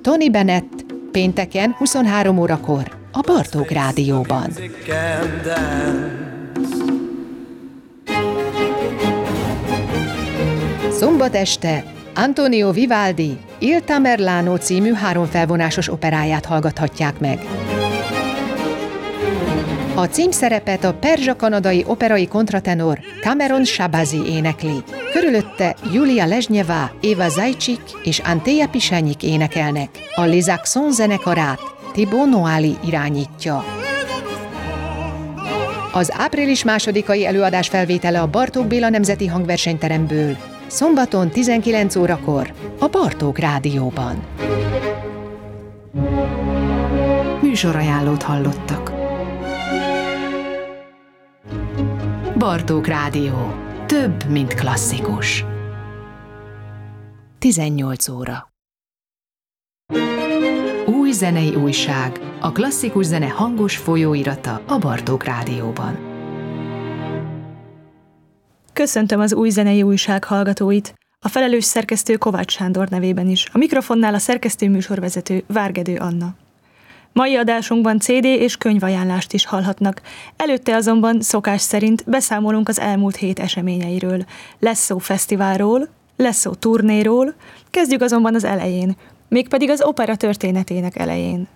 Tony Bennett, pénteken 23 órakor a Bartók Rádióban. Szombat este Antonio Vivaldi Il Tamerlano című 3 felvonásos operáját hallgathatják meg. A címszerepet a perzsa-kanadai operai kontratenor Cameron Shabazi énekli. Körülötte Julia Lezsnyeva, Eva Zajcsik és Anteja Pisanyik énekelnek. A Les Accents zenekarát Thibaut Noali irányítja. Az április 2-ai előadás felvétele a Bartók Béla Nemzeti Hangversenyteremből, szombaton 19 órakor a Bartók Rádióban. Műsorajánlót hallottak. Bartók Rádió. Több, mint klasszikus. 18 óra. Új zenei újság. A klasszikus zene hangos folyóirata a Bartók Rádióban. Köszöntöm az Új zenei újság hallgatóit, a felelős szerkesztő Kovács Sándor nevében is, a mikrofonnál a szerkesztő műsorvezető Várgedő Anna. Mai adásunkban CD és könyvajánlást is hallhatnak, előtte azonban szokás szerint beszámolunk az elmúlt hét eseményeiről. Lesz szó fesztiválról, lesz szó turnéról, kezdjük azonban az elején, mégpedig az opera történetének elején.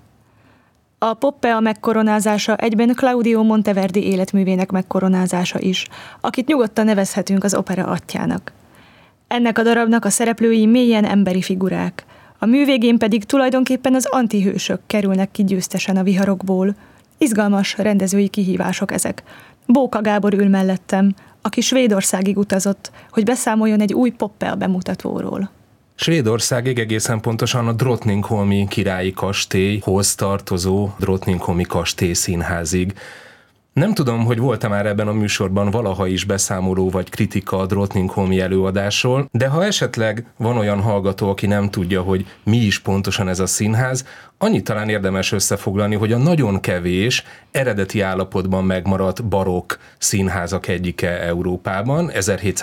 A Poppea megkoronázása egyben Claudio Monteverdi életművének megkoronázása is, akit nyugodtan nevezhetünk az opera atyjának. Ennek a darabnak a szereplői mélyen emberi figurák, a mű végén pedig tulajdonképpen az antihősök kerülnek ki győztesen a viharokból. Izgalmas rendezői kihívások ezek. Bóka Gábor ül mellettem, aki Svédországig utazott, hogy beszámoljon egy új Poppea bemutatóról. Svédországig, egészen pontosan a Drottningholmi királyi kastélyhoz tartozó Drottningholmi kastélyszínházig. Nem tudom, hogy volt-e már ebben a műsorban valaha is beszámoló vagy kritika a Drottningholmi előadásról, de ha esetleg van olyan hallgató, aki nem tudja, hogy mi is pontosan ez a színház, annyit talán érdemes összefoglalni, hogy a nagyon kevés, eredeti állapotban megmaradt barokk színházak egyike Európában,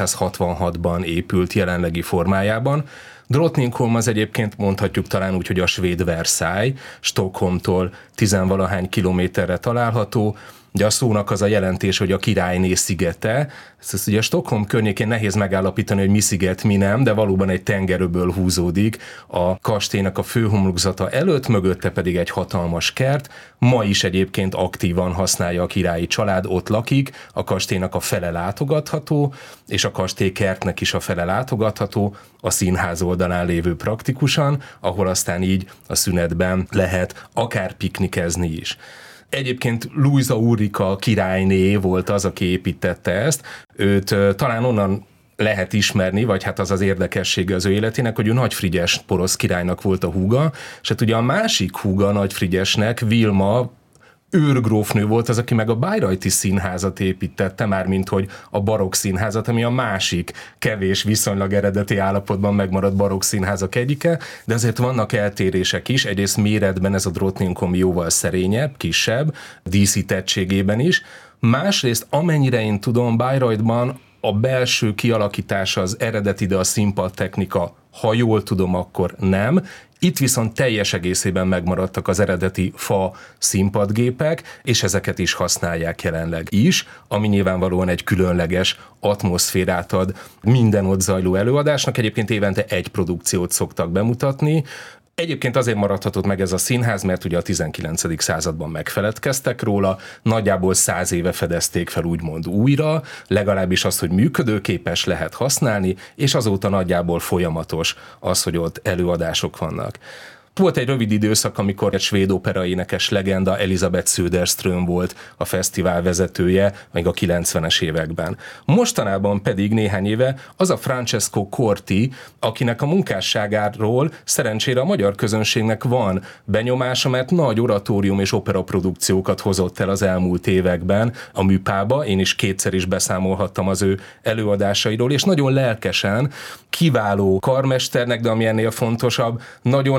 1766-ban épült jelenlegi formájában. Drottningholm az egyébként mondhatjuk talán úgy, hogy a svéd Versailles, Stockholmtól 10-valahány kilométerre található. Ugye a szónak az a jelentés, hogy a királyné szigete. Ezt ugye a Stockholm környékén nehéz megállapítani, hogy mi sziget, mi nem, de valóban egy tengeröböl húzódik a kastélynak a főhomlokzata előtt, mögötte pedig egy hatalmas kert. Ma is egyébként aktívan használja a királyi család, ott lakik, a kastélynak a fele látogatható, és a kastélykertnek is a fele látogatható, a színház oldalán lévő praktikusan, ahol aztán így a szünetben lehet akár piknikezni is. Egyébként Luisa Ulrika királyné volt az, aki építette ezt. Őt talán onnan lehet ismerni, vagy hát az az érdekessége az ő életének, hogy ő Nagy Frigyes porosz királynak volt a húga, és hát ugye a másik húga Nagy Frigyesnek, Vilma őrgrófnő volt az, aki meg a Bayreuthi színházat építette, mármint hogy a barokk színházat, ami a másik kevés, viszonylag eredeti állapotban megmaradt barokk színházak egyike, de azért vannak eltérések is, egyrészt méretben ez a Drottningholm jóval szerényebb, kisebb, díszítettségében is, másrészt amennyire én tudom, Bayreuthban a belső kialakítása az eredeti, de a színpadtechnika, ha jól tudom, akkor nem. Itt viszont teljes egészében megmaradtak az eredeti fa színpadgépek, és ezeket is használják jelenleg is, ami nyilvánvalóan egy különleges atmoszférát ad minden ott zajló előadásnak. Egyébként évente egy produkciót szoktak bemutatni. Egyébként azért maradhatott meg ez a színház, mert ugye a 19. században megfeledkeztek róla, nagyjából 100 éve fedezték fel úgymond újra, legalábbis azt, hogy működőképes, lehet használni, és azóta nagyjából folyamatos az, hogy ott előadások vannak. Volt egy rövid időszak, amikor egy svéd operaénekes legenda, Elisabeth Söderström volt a fesztivál vezetője, még a 90-es években. Mostanában pedig néhány éve az a Francesco Corti, akinek a munkásságáról szerencsére a magyar közönségnek van benyomása, mert nagy oratórium és operaprodukciókat hozott el az elmúlt években a műpába. Én is kétszer is beszámolhattam az ő előadásairól, és nagyon lelkesen, kiváló karmesternek, de ami ennél fontosabb, nagyon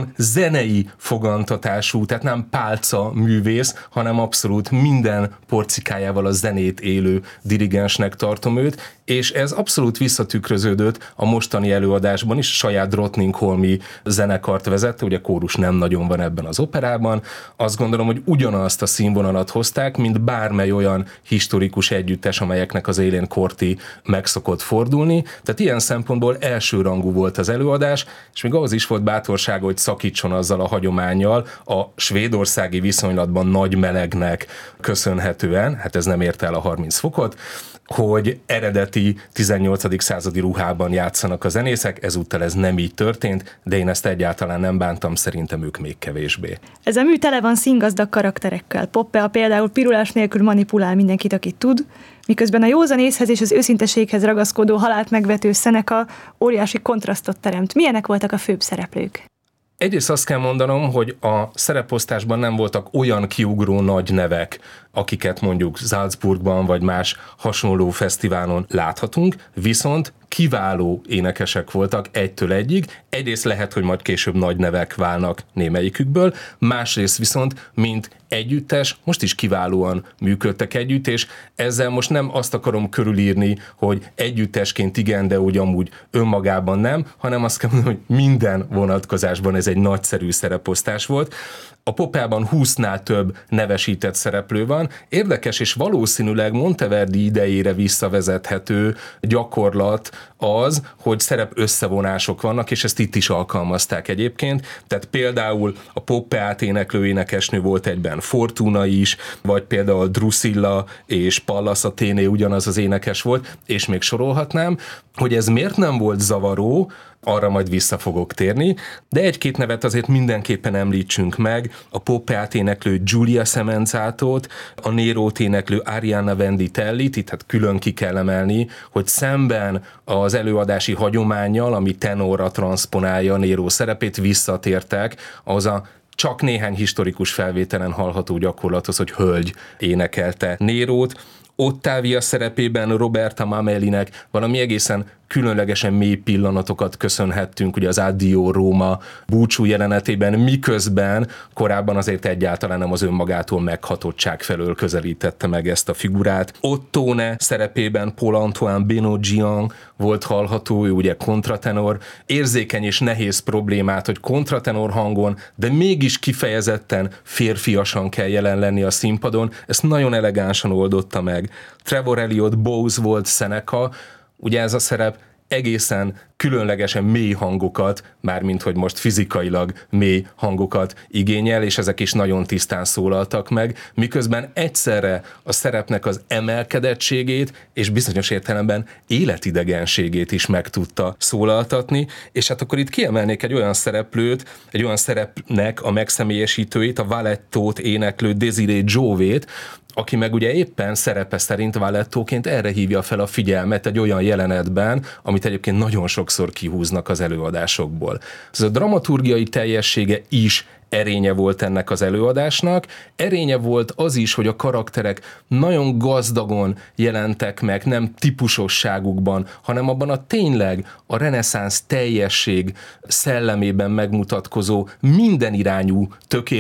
zenei fogantatású, tehát nem pálca művész, hanem abszolút minden porcikájával a zenét élő dirigensnek tartom őt, és ez abszolút visszatükröződött a mostani előadásban is, saját Drottningholmi zenekart vezette, ugye kórus nem nagyon van ebben az operában. Azt gondolom, hogy ugyanazt a színvonalat hozták, mint bármely olyan historikus együttes, amelyeknek az élén Corti meg szokott fordulni. Tehát ilyen szempontból elsőrangú volt az előadás, és még ahhoz is volt bátorsága, hogy szakítson azzal a hagyománnyal, a svédországi viszonylatban nagy melegnek köszönhetően, hát ez nem ért el a 30 fokot, hogy eredeti 18. századi ruhában játszanak a zenészek, ezúttal ez nem így történt, de én ezt egyáltalán nem bántam, szerintem ők még kevésbé. Ez a mű tele van színgazdag karakterekkel. Poppea például pirulás nélkül manipulál mindenkit, akit tud, miközben a józan észhez és az őszinteséghez ragaszkodó halált megvető Seneca óriási kontrasztot teremt. Milyenek voltak a főbb szereplők? Egyrészt azt kell mondanom, hogy a szereposztásban nem voltak olyan kiugró nagy nevek, akiket mondjuk Salzburgban vagy más hasonló fesztiválon láthatunk, viszont kiváló énekesek voltak egytől egyig. Egyrészt lehet, hogy majd később nagy nevek válnak némelyikükből, másrészt viszont, mint együttes, most is kiválóan működtek együtt, és ezzel most nem azt akarom körülírni, hogy együttesként igen, de úgy amúgy önmagában nem, hanem azt kell mondani, hogy minden vonatkozásban ez egy nagyszerű szereposztás volt. A Poppeában 20-nál több nevesített szereplő van. Érdekes és valószínűleg Monteverdi idejére visszavezethető gyakorlat az, hogy szerep összevonások vannak, és ezt itt is alkalmazták egyébként. Tehát például a Poppeát éneklő énekesnő volt egyben Fortuna is, vagy például Drusilla és Pallas Athéné ugyanaz az énekes volt, és még sorolhatnám, hogy ez miért nem volt zavaró, arra majd vissza fogok térni, de egy-két nevet azért mindenképpen említsünk meg, a Poppeát éneklő Giulia Semenzatot, a Nérót éneklő Arianna Venditellit, itt hát külön ki kell emelni, hogy szemben az előadási hagyománnyal, ami tenorra transzponálja Néró szerepét, visszatértek ahhoz a csak néhány historikus felvételen hallható gyakorlathoz, hogy hölgy énekelte Nérót. Ottavia szerepében Roberta Mamelinek valami egészen különlegesen mély pillanatokat köszönhettünk, ugye az Addio Roma búcsú jelenetében, miközben korábban azért egyáltalán nem az önmagától meghatottság felől közelítette meg ezt a figurát. Ottone szerepében Paul-Antoine Benot-Gian volt hallható, ő ugye kontratenor, érzékeny és nehéz problémát, hogy kontratenor hangon, de mégis kifejezetten férfiasan kell jelen lenni a színpadon, ezt nagyon elegánsan oldotta meg. Trevor Elliot Bowes volt Seneca, ugye ez a szerep egészen különlegesen mély hangokat, mármint hogy most fizikailag mély hangokat igényel, és ezek is nagyon tisztán szólaltak meg, miközben egyszerre a szerepnek az emelkedettségét és bizonyos értelemben életidegenségét is meg tudta szólaltatni, és hát akkor itt kiemelnék egy olyan szereplőt, egy olyan szerepnek a megszemélyesítőjét, a Valettót éneklő Désiré Jovét, aki meg ugye éppen szerepe szerint Valettóként erre hívja fel a figyelmet egy olyan jelenetben, amit egyébként nagyon sokszor kihúznak az előadásokból. Ez a dramaturgiai teljessége is erénye volt ennek az előadásnak. Erénye volt az is, hogy a karakterek nagyon gazdagon jelentek meg, nem típusosságukban, hanem abban a tényleg a reneszánsz teljesség szellemében megmutatkozó minden irányú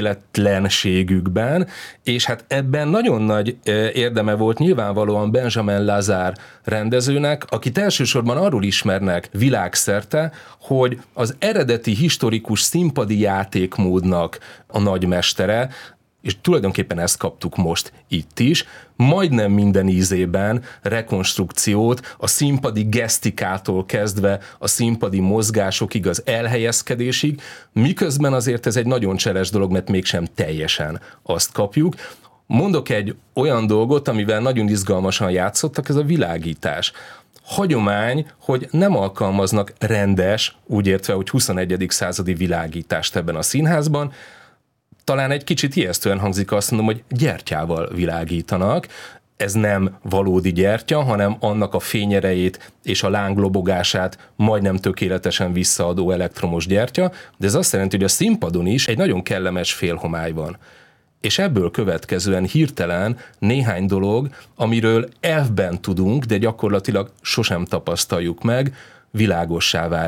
tökéletlenségükben, és hát ebben nagyon nagy érdeme volt nyilvánvalóan Benjamin Lazar rendezőnek, akit elsősorban arról ismernek világszerte, hogy az eredeti historikus színpadi játékmódnak a nagymestere, és tulajdonképpen ezt kaptuk most itt is, majdnem minden ízében rekonstrukciót, a színpadi gesztikától kezdve a színpadi mozgásokig, az elhelyezkedésig, miközben azért ez egy nagyon cseles dolog, mert mégsem teljesen azt kapjuk. Mondok egy olyan dolgot, amivel nagyon izgalmasan játszottak, ez a világítás. Hagyomány, hogy nem alkalmaznak rendes, úgy értve, hogy 21. századi világítást ebben a színházban. Talán egy kicsit ijesztően hangzik, azt mondom, hogy gyertyával világítanak. Ez nem valódi gyertya, hanem annak a fényerejét és a lánglobogását majdnem tökéletesen visszaadó elektromos gyertya, de ez azt jelenti, hogy a színpadon is egy nagyon kellemes félhomály van. És ebből következően hirtelen néhány dolog, amiről elfben tudunk, de gyakorlatilag sosem tapasztaljuk meg, világossá válik.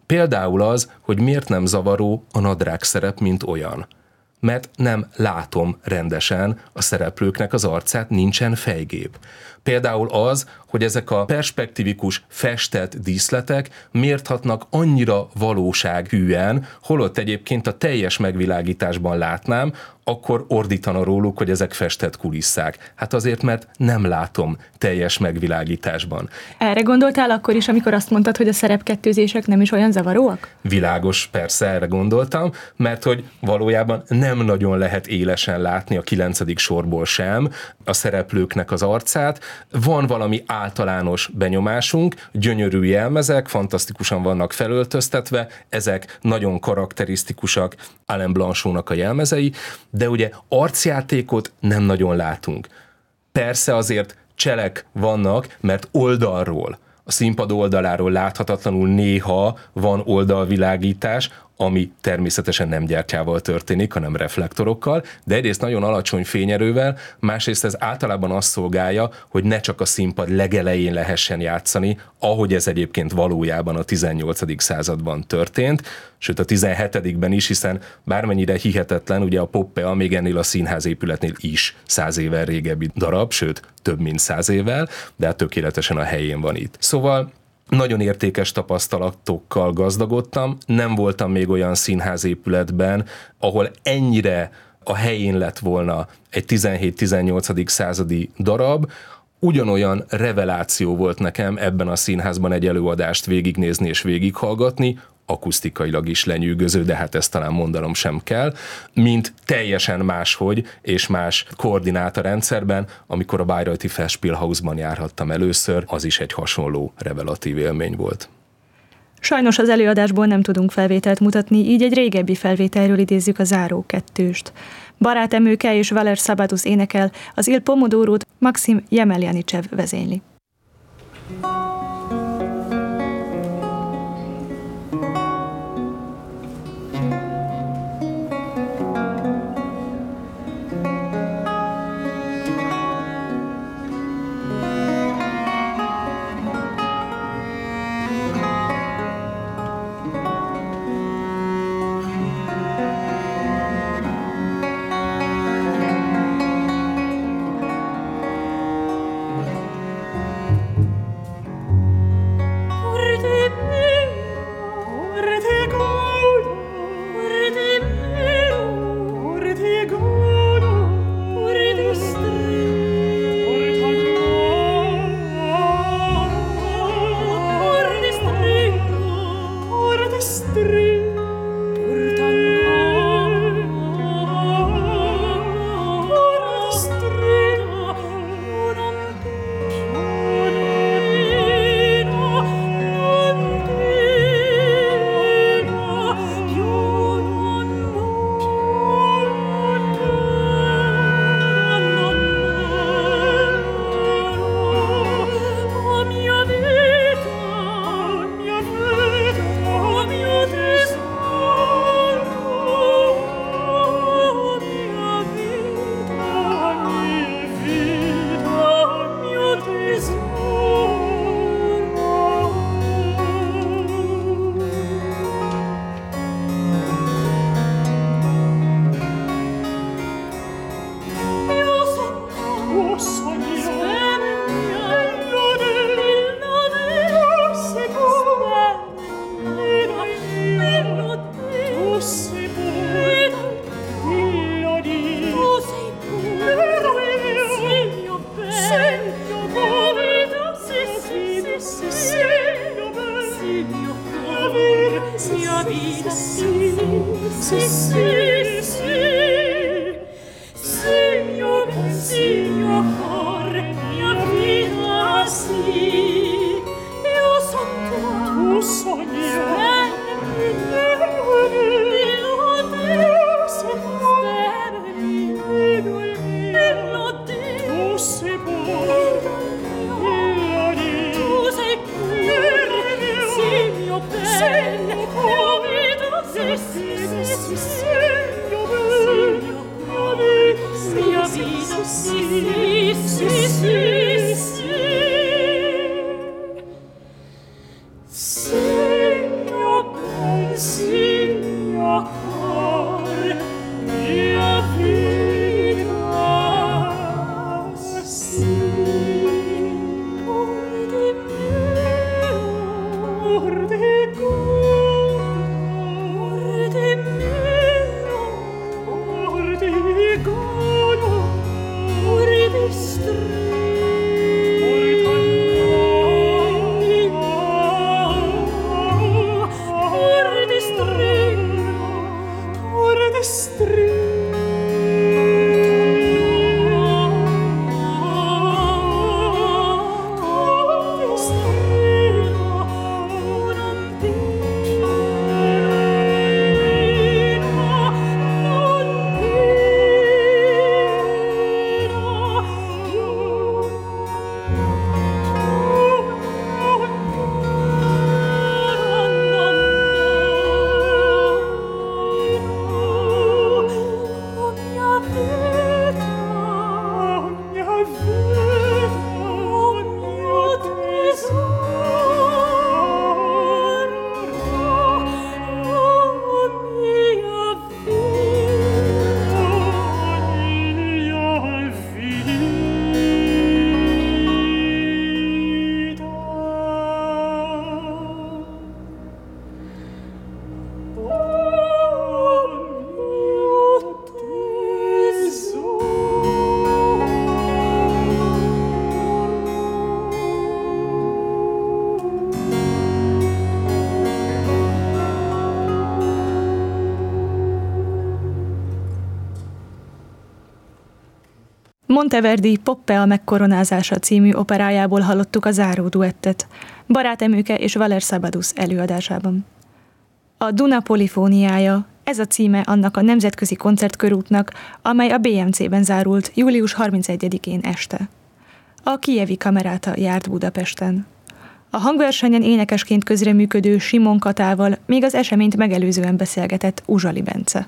Például az, hogy miért nem zavaró a nadrág szerep, mint olyan. Mert nem látom rendesen a szereplőknek az arcát, nincsen fejgép. Például az, hogy ezek a perspektívikus festett díszletek miért hatnak annyira valósághűen, holott egyébként a teljes megvilágításban látnám, akkor ordítana róluk, hogy ezek festett kulisszák. Hát azért, mert nem látom teljes megvilágításban. Erre gondoltál akkor is, amikor azt mondtad, hogy a szerepkettőzések nem is olyan zavaróak? Világos, persze erre gondoltam, mert hogy valójában nem nagyon lehet élesen látni a 9. sorból sem a szereplőknek az arcát. Van valami általános benyomásunk, gyönyörű jelmezek, fantasztikusan vannak felöltöztetve, ezek nagyon karakterisztikusak Alain Blanchot-nak a jelmezei, de ugye arcjátékot nem nagyon látunk. Persze azért cselek vannak, mert oldalról, a színpad oldaláról láthatatlanul néha van oldalvilágítás, ami természetesen nem gyertyával történik, hanem reflektorokkal, de egyrészt nagyon alacsony fényerővel, másrészt ez általában azt szolgálja, hogy ne csak a színpad legelején lehessen játszani, ahogy ez egyébként valójában a 18. században történt, sőt a 17-ben is, hiszen bármennyire hihetetlen, ugye a Poppea még ennél a színházépületnél is 100 évvel régebbi darab, sőt több mint 100 évvel, de hát tökéletesen a helyén van itt. Szóval nagyon értékes tapasztalatokkal gazdagodtam, nem voltam még olyan színházépületben, ahol ennyire a helyén lett volna egy 17-18. századi darab. Ugyanolyan reveláció volt nekem ebben a színházban egy előadást végignézni és végighallgatni, akusztikailag is lenyűgöző, de hát ezt talán mondanom sem kell, mint teljesen máshogy és más koordinátorrendszerben, amikor a Bayreuther Festspielhausban járhattam először, az is egy hasonló revelatív élmény volt. Sajnos az előadásból nem tudunk felvételt mutatni, így egy régebbi felvételről idézzük a záró kettőst. Barát Emőke és Valer Szabadusz énekel, az Il Pomodórót Maxim Jemeljanicev vezényli. Signor Monteverdi Poppea megkoronázása című operájából hallottuk a záró duettet, Barát Emőke és Valer Szabadusz előadásában. A Duna polifóniája, ez a címe annak a nemzetközi koncertkörútnak, amely a BMC-ben zárult július 31-én este. A Kijevi Kameráta járt Budapesten. A hangversenyen énekesként közreműködő Simon Katával még az eseményt megelőzően beszélgetett Uzsali Bence.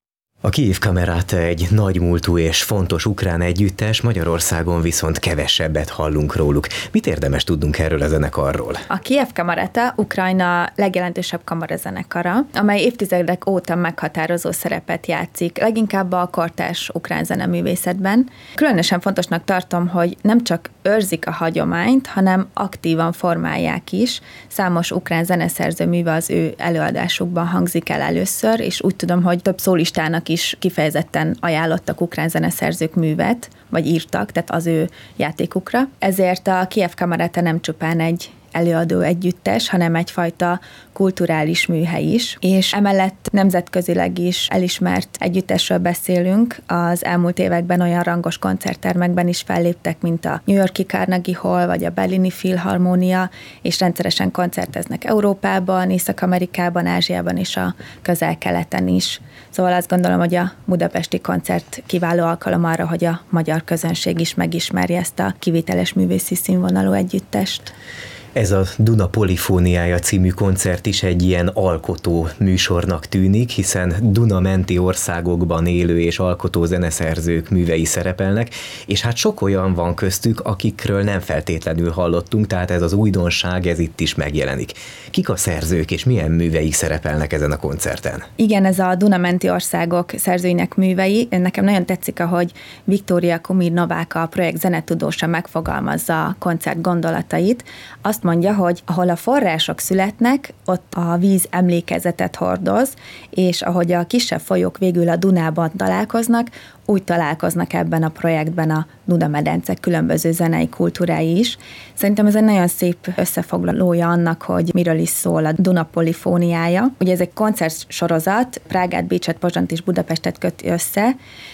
A Kijev Kameráta egy nagymúltú és fontos ukrán együttes, Magyarországon viszont kevesebbet hallunk róluk. Mit érdemes tudnunk erről a zenekarról? A Kijev Kameráta Ukrajna legjelentősebb kamarazenekara, amely évtizedek óta meghatározó szerepet játszik, leginkább a kortárs ukrán zeneművészetben. Különösen fontosnak tartom, hogy nem csak őrzik a hagyományt, hanem aktívan formálják is. Számos ukrán zeneszerző műve az ő előadásukban hangzik el először, és úgy tudom, hogy több szólistának is kifejezetten ajánlottak ukrán zeneszerzők művet, vagy írtak, tehát az ő játékukra. Ezért a Kijev Kameráta nem csupán egy előadó együttes, hanem egyfajta kulturális műhely is, és emellett nemzetközileg is elismert együttesről beszélünk. Az elmúlt években olyan rangos koncerttermekben is felléptek, mint a New York-i Carnegie Hall, vagy a Berlini Philharmonia, és rendszeresen koncerteznek Európában, Észak-Amerikában, Ázsiában és a Közel-Keleten is. Szóval azt gondolom, hogy a budapesti koncert kiváló alkalom arra, hogy a magyar közönség is megismerje ezt a kivételes művészi színvonalú együttest. Ez a Duna polifóniája című koncert is egy ilyen alkotó műsornak tűnik, hiszen Duna menti országokban élő és alkotó zeneszerzők művei szerepelnek, és hát sok olyan van köztük, akikről nem feltétlenül hallottunk, tehát ez az újdonság, ez itt is megjelenik. Kik a szerzők és milyen műveik szerepelnek ezen a koncerten? Igen, ez a Duna menti országok szerzőinek művei. Nekem nagyon tetszik, ahogy Viktória Kumir-Nováka, a projekt zenetudósa megfogalmazza a koncert gondolatait. Azt mondja, hogy ahol a források születnek, ott a víz emlékezetet hordoz, és ahogy a kisebb folyók végül a Dunában találkoznak, úgy találkoznak ebben a projektben a Duna-medence különböző zenei kultúrái is. Szerintem ez egy nagyon szép összefoglalója annak, hogy miről is szól a Duna polifóniája. Ugye ez egy koncertsorozat, Prágát, Bécset, Pozsont és Budapestet köti össze,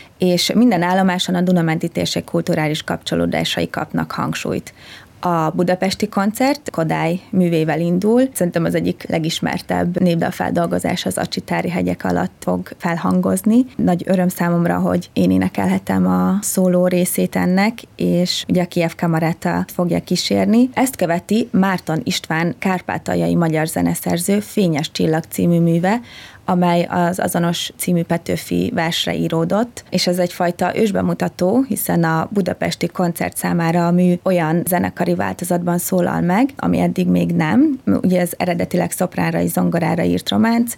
és minden állomáson a Duna-menti térség kulturális kapcsolódásai kapnak hangsúlyt. A budapesti koncert Kodály művével indul. Szerintem az egyik legismertebb népdalfeldolgozás az Acsitári hegyek alatt fog felhangozni. Nagy öröm számomra, hogy én énekelhetem a szóló részét ennek, és ugye a Kijev Kameráta fogja kísérni. Ezt követi Márton István kárpátaljai magyar zeneszerző Fényes csillag című műve, amely az azonos című Petőfi versre íródott, és ez egyfajta ősbemutató, hiszen a budapesti koncert számára a mű olyan zenekari változatban szólal meg, ami eddig még nem. Ugye ez eredetileg szopránra és zongorára írt románc,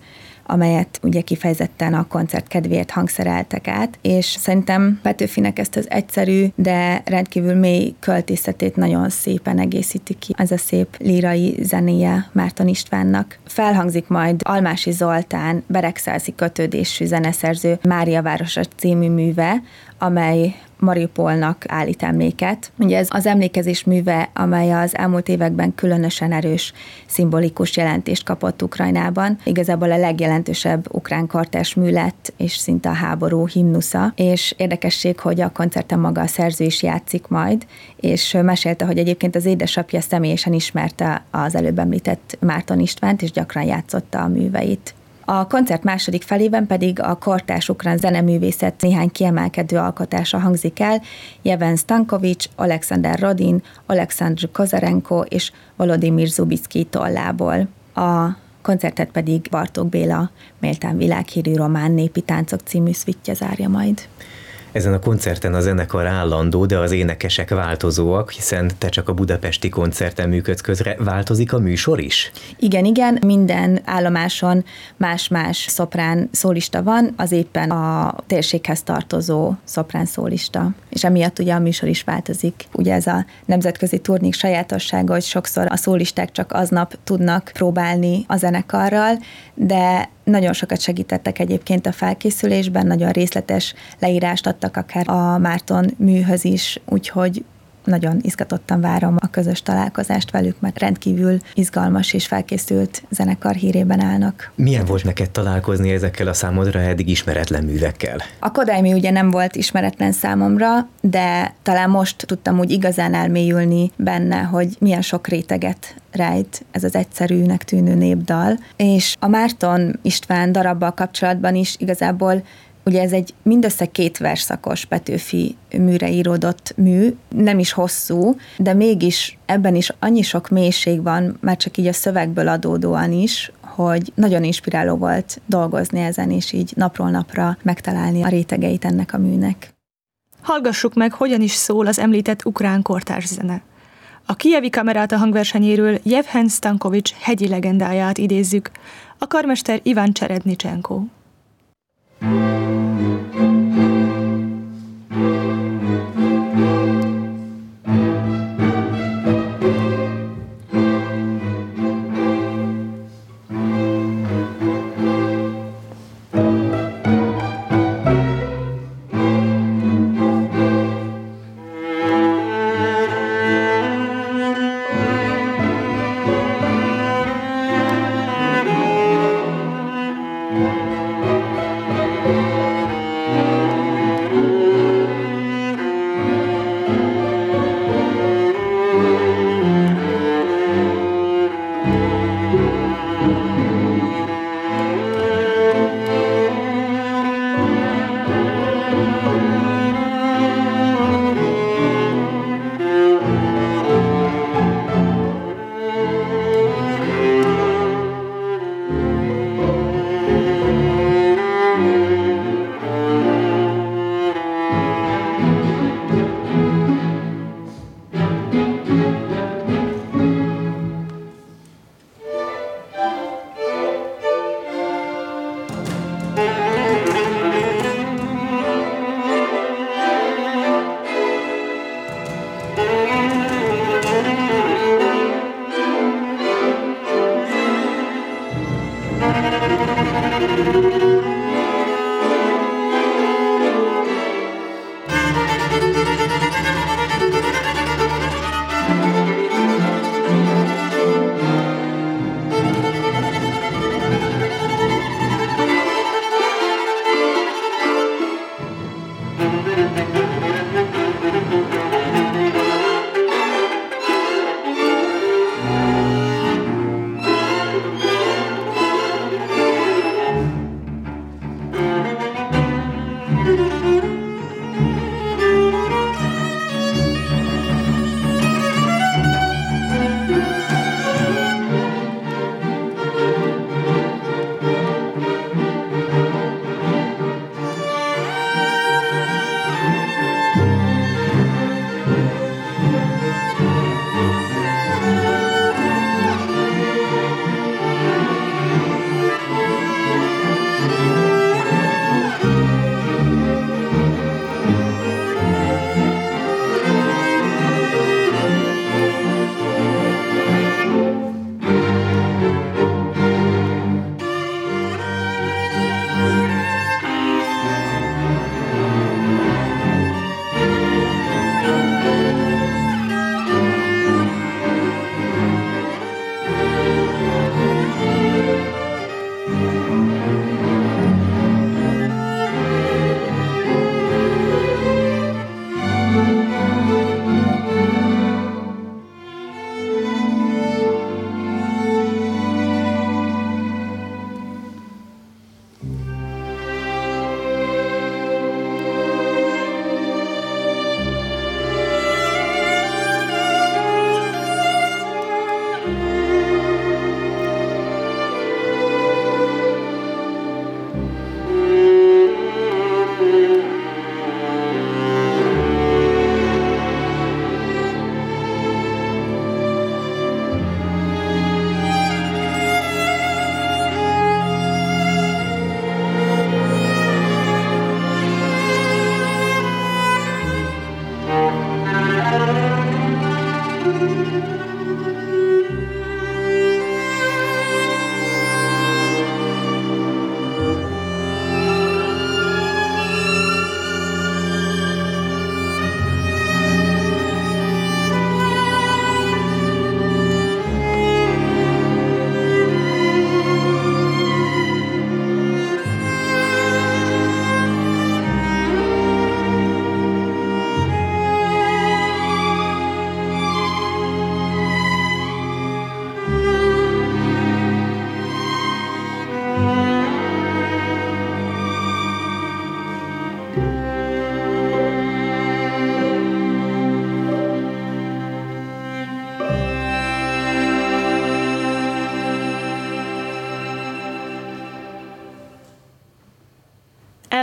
amelyet ugye kifejezetten a koncert kedvéért hangszereltek át, és szerintem Petőfinek ezt az egyszerű, de rendkívül mély költészetét nagyon szépen egészíti ki ez a szép lírai zenéje Márton Istvánnak. Felhangzik majd Almási Zoltán beregszászi kötődésű zeneszerző Mária városa című műve, amely Mariupolnak állít emléket. Ugye ez az emlékezés műve, amely az elmúlt években különösen erős szimbolikus jelentést kapott Ukrajnában. Igazából a legjelentősebb ukrán kortárs mű lett, és szinte a háború himnusza. És érdekesség, hogy a koncerten maga a szerző is játszik majd, és mesélte, hogy egyébként az édesapja személyesen ismerte az előbb említett Márton Istvánt, és gyakran játszotta a műveit. A koncert második felében pedig a kortárs ukrán zeneművészet néhány kiemelkedő alkotása hangzik el, Jeven Stankovics, Alexander Rodin, Oleksandr Kozarenko és Volodymyr Zubicki tollából. A koncertet pedig Bartók Béla méltán világhírű román népi táncok című szvittje zárja majd. Ezen a koncerten a zenekar állandó, de az énekesek változóak, hiszen te csak a budapesti koncerten működsz közre. Változik a műsor is? Igen, minden állomáson más-más szoprán szólista van, az éppen a térséghez tartozó szoprán szólista. És emiatt ugye a műsor is változik. Ugye ez a nemzetközi turnék sajátossága, hogy sokszor a szólisták csak aznap tudnak próbálni a zenekarral, de nagyon sokat segítettek egyébként a felkészülésben, nagyon részletes leírást adtak akár a Márton műhöz is, úgyhogy nagyon izgatottan várom a közös találkozást velük, mert rendkívül izgalmas és felkészült zenekar hírében állnak. Milyen volt neked találkozni ezekkel a számodra eddig ismeretlen művekkel? A Kodály mű ugye nem volt ismeretlen számomra, de talán most tudtam úgy igazán elmélyülni benne, hogy milyen sok réteget rejt ez az egyszerűnek tűnő népdal. És a Márton István darabbal kapcsolatban is igazából ugye ez egy mindössze 2 versszakos Petőfi műre íródott mű, nem is hosszú, de mégis ebben is annyi sok mélység van, már csak így a szövegből adódóan is, hogy nagyon inspiráló volt dolgozni ezen, és így napról napra megtalálni a rétegeit ennek a műnek. Hallgassuk meg, hogyan is szól az említett ukrán kortárs zene. A kijevi kameráta hangversenyéről Jevhen Stankovics hegyi legendáját idézzük, a karmester Ivan Cserednicsenko.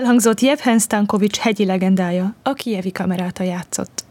Elhangzott Jevhen Stankovics hegyi legendája, a kijevi kameráta játszott.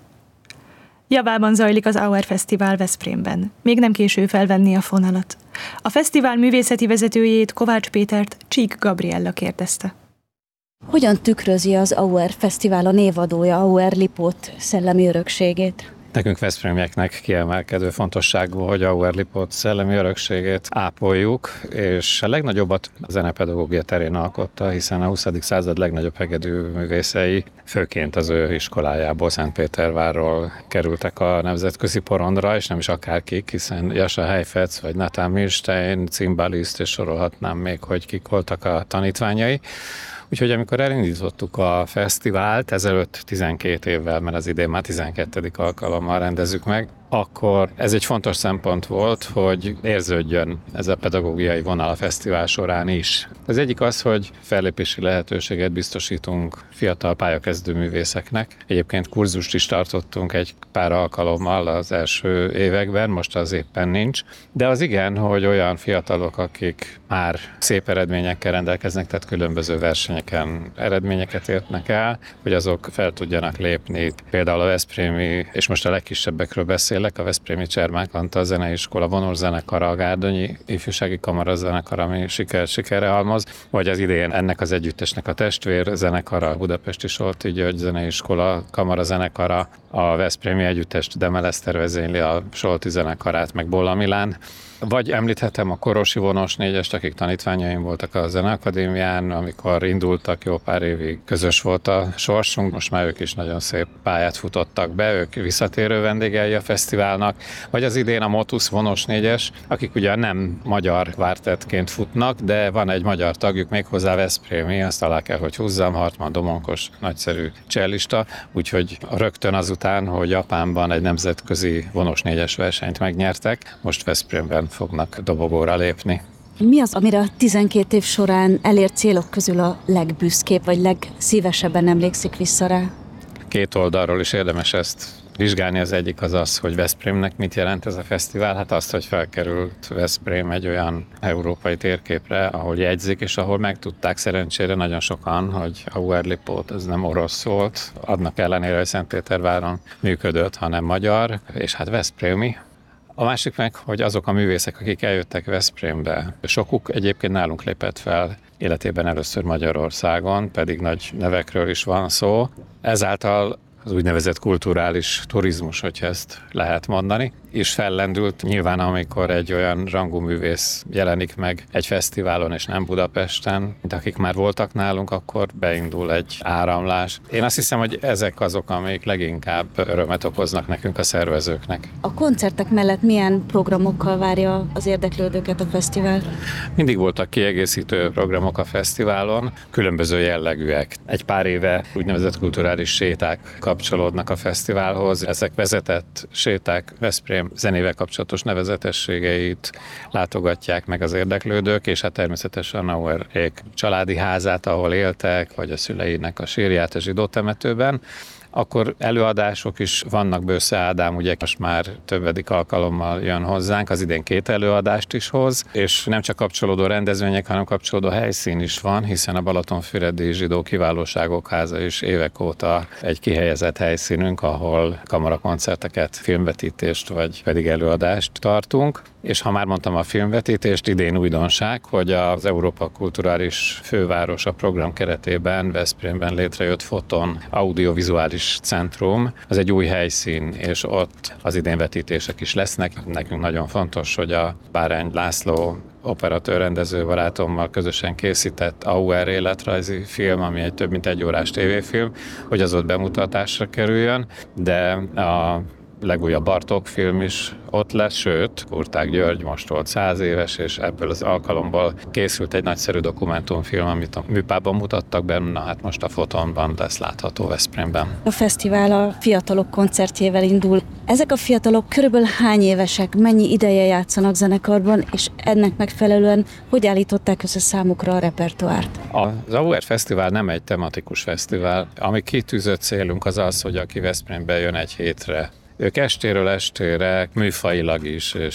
Javában zajlik az Auer Fesztivál Veszprémben. Még nem késő felvenni a fonalat. A fesztivál művészeti vezetőjét, Kovács Pétert Csík Gabriella kérdezte. Hogyan tükrözi az Auer Fesztivál a névadója Auer Lipót szellemi örökségét? Nekünk veszprémieknek kiemelkedő fontosságú, hogy Auer Lipót szellemi örökségét ápoljuk, és a legnagyobbat a zenepedagógia terén alkotta, hiszen a 20. század legnagyobb hegedűművészei, főként az ő iskolájából, Szentpétervárról kerültek a nemzetközi porondra, és nem is akárkik, hiszen Jascha Heifetz vagy Nathan Milstein, Cimbalist, és sorolhatnám még, hogy kik voltak a tanítványai. Úgyhogy amikor elindítottuk a fesztivált, ezelőtt 12 évvel, mert az idén már 12. alkalommal rendezzük meg, akkor ez egy fontos szempont volt, hogy érződjön ez a pedagógiai vonal a fesztivál során is. Az egyik az, hogy fellépési lehetőséget biztosítunk fiatal pályakezdő művészeknek. Egyébként kurzust is tartottunk egy pár alkalommal az első években, most az éppen nincs. De az igen, hogy olyan fiatalok, akik már szép eredményekkel rendelkeznek, tehát különböző versenyeken eredményeket értnek el, hogy azok fel tudjanak lépni. Például a veszprémi, és most a legkisebbekről beszélek, a veszprémi Csermák Antal Zeneiskola vonószenekara, a Gárdonyi Ifjúsági Kamarazenekar, ami sikerre halmoz, vagy az idén ennek az együttesnek a testvér zenekara, a Budapesti Solti György Zeneiskola Kamarazenekara, a veszprémi együttest Demel Eszter vezényli, a Solti zenekarát, meg Bolla Milán. Vagy említhetem a Korosi vonós négyest, akik tanítványaim voltak a Zeneakadémián, amikor indultak, jó pár évig közös volt a sorsunk, most már ők is nagyon szép pályát futottak be, ők visszatérő vendégei a fesztiválnak. Vagy az idén a Motus vonós négyes, akik ugyan nem magyar kvártettként futnak, de van egy magyar tagjuk, méghozzá veszprémi, azt alá kell, hogy húzzam, Hartmann Domonkos, nagyszerű csellista, úgyhogy rögtön azután, hogy Japánban egy nemzetközi vonós négyes versenyt megnyertek, most Veszprémben fognak dobogóra lépni. Mi az, amire a 12 év során elért célok közül a legbüszkébb, vagy legszívesebben emlékszik vissza rá? Két oldalról is érdemes ezt vizsgálni. Az egyik az az, hogy Veszprémnek mit jelent ez a fesztivál. Hát azt, hogy felkerült Veszprém egy olyan európai térképre, ahol jegyzik, és ahol megtudták szerencsére nagyon sokan, hogy Auer Lipót ez nem orosz volt, annak ellenére, hogy Szentpéterváron működött, hanem magyar, és hát veszprémi. A másik meg, hogy azok a művészek, akik eljöttek Veszprémbe, sokuk egyébként nálunk lépett fel életében először Magyarországon, pedig nagy nevekről is van szó. Ezáltal az úgynevezett kulturális turizmus, hogyha ezt lehet mondani, és fellendült nyilván, amikor egy olyan rangú művész jelenik meg egy fesztiválon, és nem Budapesten, mint akik már voltak nálunk, akkor beindul egy áramlás. Én azt hiszem, hogy ezek azok, amik leginkább örömet okoznak nekünk, a szervezőknek. A koncertek mellett milyen programokkal várja az érdeklődőket a fesztivál? Mindig voltak kiegészítő programok a fesztiválon, különböző jellegűek. Egy pár éve úgynevezett kulturális séták kapcsolódnak a fesztiválhoz. Ezek vezetett séták Veszprém zenével kapcsolatos nevezetességeit látogatják meg az érdeklődők, és hát természetesen Auerék családi házát, ahol éltek, vagy a szüleinek a sírját a zsidó temetőben. Akkor előadások is vannak, Bősze Ádám ugye most már többedik alkalommal jön hozzánk, az idén 2 előadást is hoz, és nem csak kapcsolódó rendezvények, hanem kapcsolódó helyszín is van, hiszen a Balatonfüredi Zsidó Kiválóságok Háza is évek óta egy kihelyezett helyszínünk, ahol kamarakoncerteket, filmvetítést vagy pedig előadást tartunk. És ha már mondtam a filmvetítést, idén újdonság, hogy az Európa Kulturális Fővárosa program keretében Veszprémben létrejött Foton audiovizuális centrum. Az egy új helyszín, és ott az idén vetítések is lesznek. Nekünk nagyon fontos, hogy a Bárány László operatőr rendező barátommal közösen készített Auer életrajzi film, ami egy több mint 1 órás tévéfilm, hogy az ott bemutatásra kerüljön, de a legújabb Bartók film is ott lesz, sőt, Kurták György most volt 100 éves, és ebből az alkalomból készült egy nagyszerű dokumentumfilm, amit a műpában mutattak be, na hát most a Fotonban lesz látható Veszprémben. A fesztivál a fiatalok koncertjével indul. Ezek a fiatalok körülbelül hány évesek, mennyi ideje játszanak zenekarban, és ennek megfelelően hogy állították össze számukra a repertoárt? Az Auer Fesztivál nem egy tematikus fesztivál. Ami kitűzött célunk az az, hogy aki Veszprémbe jön egy hétre, ők estéről estére műfajilag is, és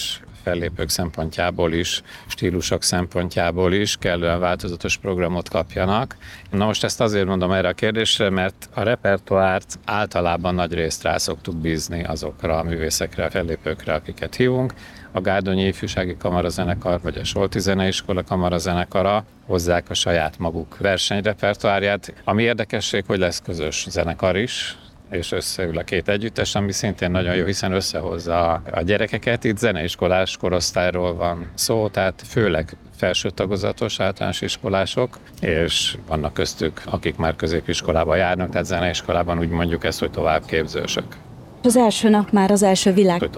fellépők szempontjából is, stílusok szempontjából is kellően változatos programot kapjanak. Na most ezt azért mondom erre a kérdésre, mert a repertoárt általában nagy részt rá szoktuk bízni azokra a művészekre, fellépőkre, akiket hívunk. A Gárdonyi Ifjúsági Kamarazenekar vagy a Solti Zeneiskola Kamarazenekara hozzák a saját maguk versenyrepertoárját. Ami érdekesség, hogy lesz közös zenekar is, és összeül a két együttes, ami szintén nagyon jó, hiszen összehozza a gyerekeket. Itt zeneiskolás korosztályról van szó, tehát főleg felső tagozatos általános iskolások, és vannak köztük, akik már középiskolába járnak, tehát zeneiskolában úgy mondjuk ezt, hogy továbbképzősök. Az első nap már az első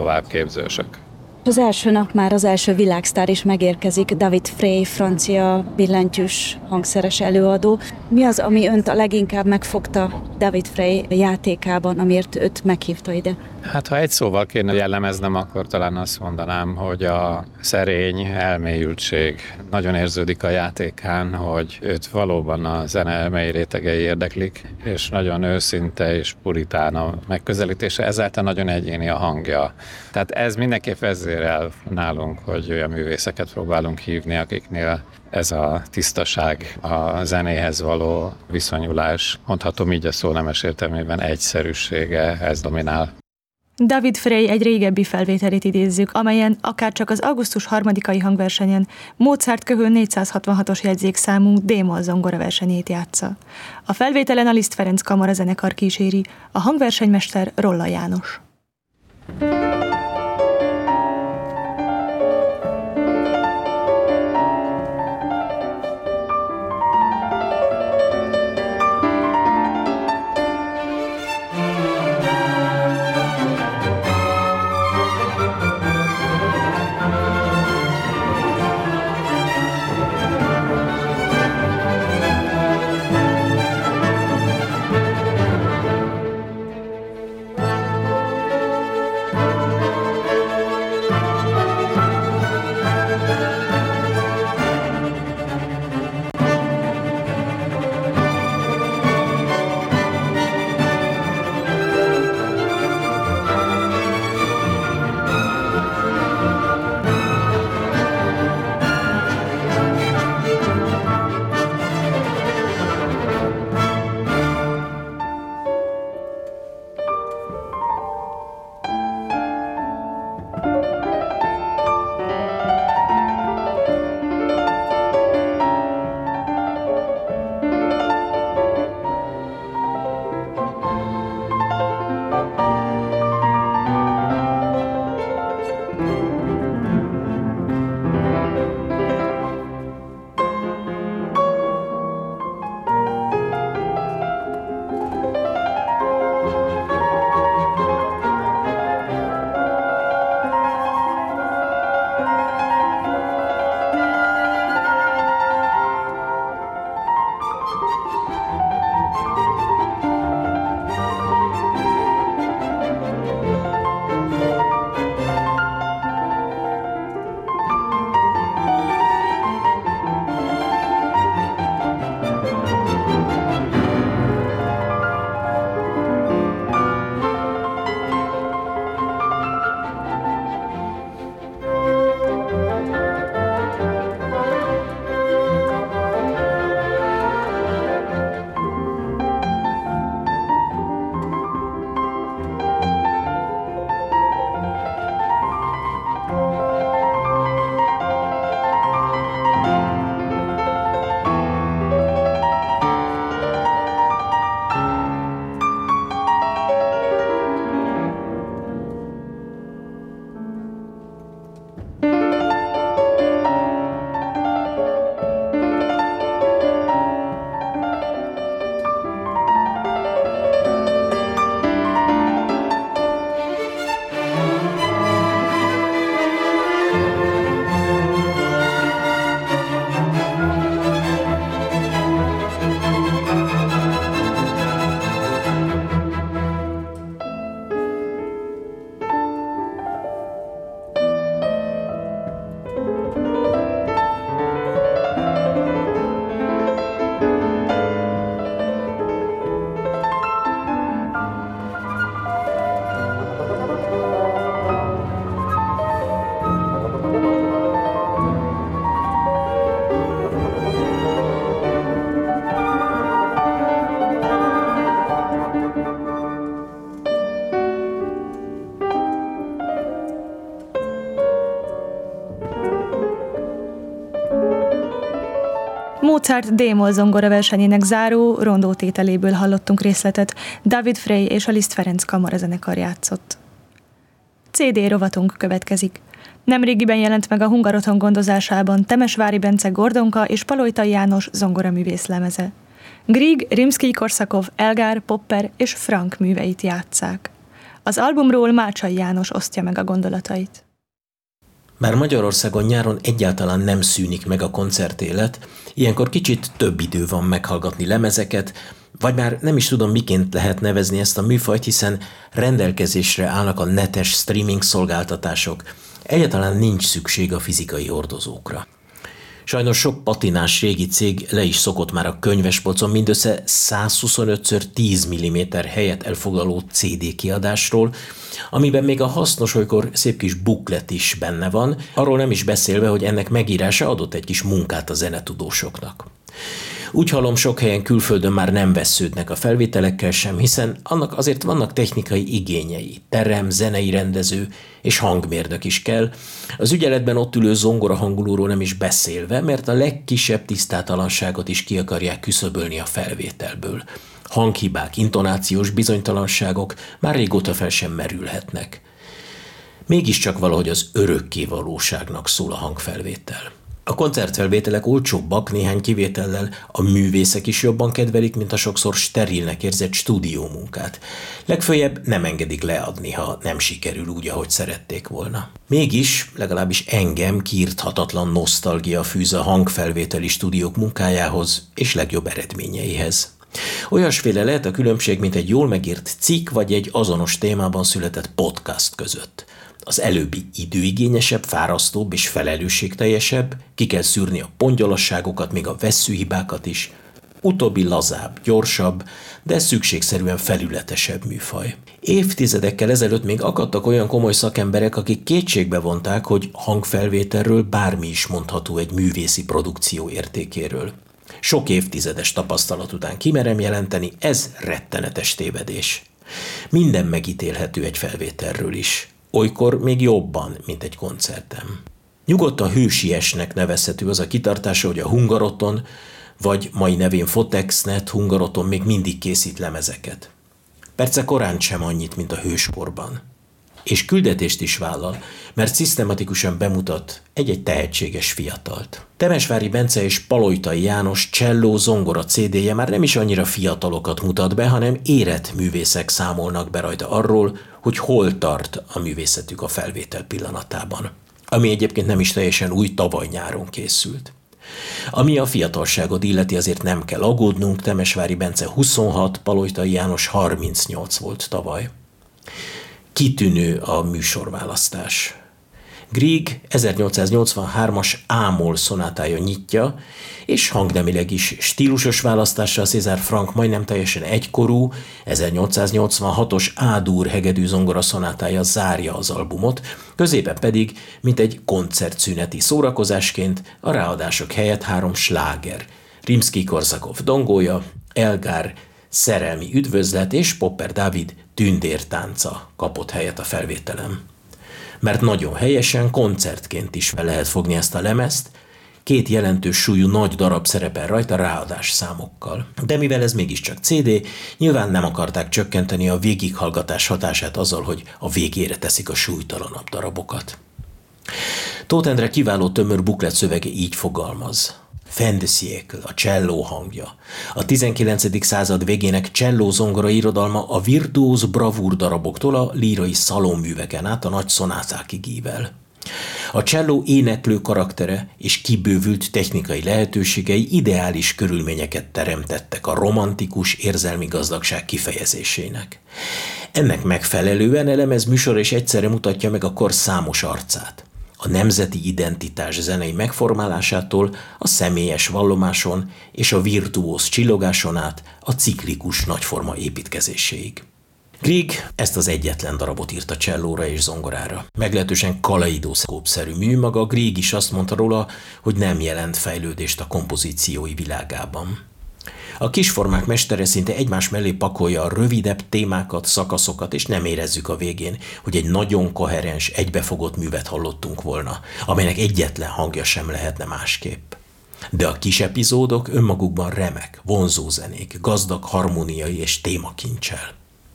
világsztár is megérkezik, David Frey, francia billentyűs hangszeres előadó. Mi az, ami önt a leginkább megfogta David Frey játékában, amiért őt meghívta ide? Hát ha egy szóval kéne jellemeznem, akkor talán azt mondanám, hogy a szerény elmélyültség nagyon érződik a játékán, hogy őt valóban a zene elmélyi rétegei érdeklik, és nagyon őszinte és puritán a megközelítése, ezáltal nagyon egyéni a hangja. Tehát ez mindenképp vezérel nálunk, hogy olyan művészeket próbálunk hívni, akiknél ez a tisztaság, a zenéhez való viszonyulás, mondhatom így a szó nemes értelmében egyszerűsége, ez dominál. David Frey egy régebbi felvételét idézzük, amelyen akárcsak az augusztus 3-ai hangversenyen Mozart Köhön 466-os jegyzékszámú D-moll zongoraversenyét játsza. A felvételen a Liszt Ferenc Kamarazenekar kíséri, a hangversenymester Rolla János. Mozart D-moll zongora versenyének záró rondótételéből hallottunk részletet, David Frey és a Liszt Ferenc kamarazenekar játszott. CD rovatunk következik. Nemrégiben jelent meg a Hungaroton gondozásában Temesvári Bence Gordonka és Palojtai János zongoraművész lemeze. Grieg, Rimszkij-Korsakov, Elgár, Popper és Frank műveit játsszák. Az albumról Mácsai János osztja meg a gondolatait. Bár Magyarországon nyáron egyáltalán nem szűnik meg a koncertélet, ilyenkor kicsit több idő van meghallgatni lemezeket, vagy már nem is tudom, miként lehet nevezni ezt a műfajt, hiszen rendelkezésre állnak a netes streaming szolgáltatások. Egyáltalán nincs szükség a fizikai hordozókra. Sajnos sok patinás régi cég le is szokott már a könyvespolcon mindössze 125x10 mm helyet elfoglaló CD kiadásról, amiben még a hasznos, olykor szép kis buklet is benne van, arról nem is beszélve, hogy ennek megírása adott egy kis munkát a zenetudósoknak. Úgy hallom, sok helyen külföldön már nem vessződnek a felvételekkel sem, hiszen annak azért vannak technikai igényei, terem, zenei rendező és hangmérnök is kell, az ügyeletben ott ülő zongorahangolóról nem is beszélve, mert a legkisebb tisztátalanságot is ki akarják küszöbölni a felvételből. Hanghibák, intonációs bizonytalanságok már régóta fel sem merülhetnek. Mégiscsak valahogy az örökké valóságnak szól a hangfelvétel. A koncertfelvételek olcsóbbak, néhány kivétellel a művészek is jobban kedvelik, mint a sokszor sterilnek érzett stúdiómunkát. Legföljebb nem engedik leadni, ha nem sikerül úgy, ahogy szerették volna. Mégis, legalábbis engem kiirthatatlan nosztalgia fűz a hangfelvételi stúdiók munkájához és legjobb eredményeihez. Olyasféle lehet a különbség, mint egy jól megírt cikk vagy egy azonos témában született podcast között. Az előbbi időigényesebb, fárasztóbb és felelősségteljesebb, ki kell szűrni a pongyolasságokat, még a vesszőhibákat is. Utóbbi lazább, gyorsabb, de szükségszerűen felületesebb műfaj. Évtizedekkel ezelőtt még akadtak olyan komoly szakemberek, akik kétségbe vonták, hogy hangfelvételről bármi is mondható egy művészi produkció értékéről. Sok évtizedes tapasztalat után kimerem jelenteni, ez rettenetes tévedés. Minden megítélhető egy felvételről is. Olykor még jobban, mint egy koncerten. Nyugodtan hősiesnek nevezhető az a kitartása, hogy a Hungaroton, vagy mai nevén Fotexnet Hungaroton még mindig készít lemezeket. Perce korán sem annyit, mint a hőskorban. És küldetést is vállal, mert szisztematikusan bemutat egy-egy tehetséges fiatalt. Temesvári Bence és Palojtai János cselló zongora CD-je már nem is annyira fiatalokat mutat be, hanem érett művészek számolnak be rajta arról, hogy hol tart a művészetük a felvétel pillanatában. Ami egyébként nem is teljesen új, tavaly nyáron készült. Ami a fiatalságot illeti, azért nem kell aggódnunk, Temesvári Bence 26, Palojtai János 38 volt tavaly. Kitűnő a műsorválasztás. Grieg 1883-as A-moll szonátája nyitja, és hangnemileg is stílusos választással César Franck majdnem teljesen egykorú, 1886-os A-dur hegedű zongora szonátája zárja az albumot, középen pedig, mint egy koncertszüneti szórakozásként a ráadások helyett 3 sláger, Rimszkij-Korsakov dongója, Elgár Szerelmi üdvözlet és Popper Dávid Tündértánca kapott helyet a felvételem. Mert nagyon helyesen koncertként is fel lehet fogni ezt a lemezt, 2 jelentős súlyú nagy darab szerepel rajta ráadás számokkal. De mivel ez mégiscsak CD, nyilván nem akarták csökkenteni a végighallgatás hatását azzal, hogy a végére teszik a súlytalanabb darabokat. Tóth Endre kiváló tömör buklet szövege így fogalmaz. Fin de siècle, a cselló hangja. A 19. század végének cselló-zongora irodalma a virtuóz bravúr daraboktól a lírai szalomműveken át a nagy szonátákig ível. A cselló éneklő karaktere és kibővült technikai lehetőségei ideális körülményeket teremtettek a romantikus érzelmi gazdagság kifejezésének. Ennek megfelelően elemez műsor és egyszerre mutatja meg a kor számos arcát. A nemzeti identitás zenei megformálásától a személyes vallomáson és a virtuóz csillogáson át a ciklikus nagyforma építkezéséig. Grieg ezt az egyetlen darabot írta csellóra és zongorára. Meglehetősen kaleidoszkópszerű mű, maga Grieg is azt mondta róla, hogy nem jelent fejlődést a kompozíciói világában. A kisformák mestere szinte egymás mellé pakolja a rövidebb témákat, szakaszokat, és nem érezzük a végén, hogy egy nagyon koherens, egybefogott művet hallottunk volna, amelynek egyetlen hangja sem lehetne másképp. De a kis epizódok önmagukban remek, vonzó zenék, gazdag harmóniai és témakincsel.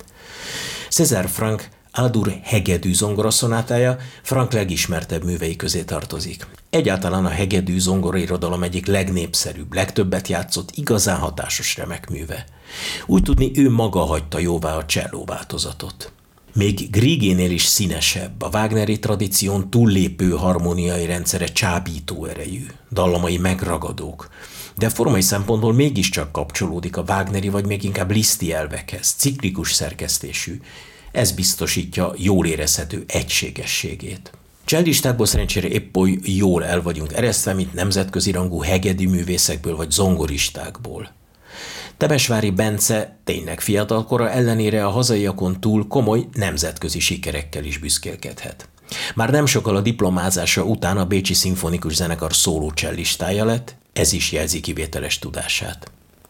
César Franck A-dur hegedű zongoraszonátája Franck legismertebb művei közé tartozik. Egyáltalán a hegedű zongorairodalom egyik legnépszerűbb, legtöbbet játszott, igazán hatásos remek műve. Úgy tudni, ő maga hagyta jóvá a cselló változatot. Még Griegénél is színesebb, a wagneri tradíción túllépő harmóniai rendszere csábító erejű, dallamai megragadók, de formai szempontból mégiscsak kapcsolódik a wagneri vagy még inkább Liszti elvekhez, ciklikus szerkesztésű. Ez biztosítja jól érezhető egységességét. Cellistákból szerencsére épp oly jól el vagyunk eresztve, mint nemzetközi rangú hegedű művészekből vagy zongoristákból. Temesvári Bence tényleg fiatalkora ellenére a hazaiakon túl komoly nemzetközi sikerekkel is büszkélkedhet. Már nem sokkal a diplomázása után a Bécsi Szimfonikus Zenekar szóló cellistája lett, ez is jelzi kivételes tudását.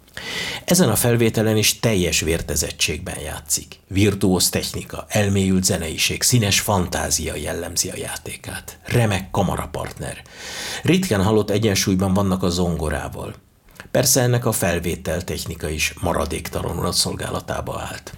Ezen a felvételen is teljes vértezettségben játszik. Virtuóz technika, elmélyült zeneiség, színes fantázia jellemzi a játékát. Remek kamarapartner. Ritkán hallott egyensúlyban vannak a zongorával. Persze ennek a felvétel technika is maradéktalanul a szolgálatába állt.